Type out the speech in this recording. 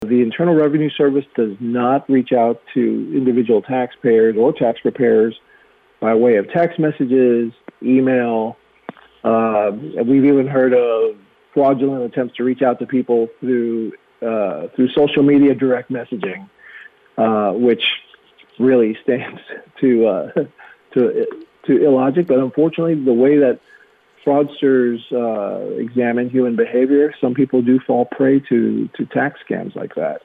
The Internal Revenue Service does not reach out to individual taxpayers or tax preparers by way of text messages, email. We've even heard of fraudulent attempts to reach out to people through social media direct messaging, which really stands to illogic. But unfortunately, the way that fraudsters examine human behavior, some people do fall prey to tax scams like that.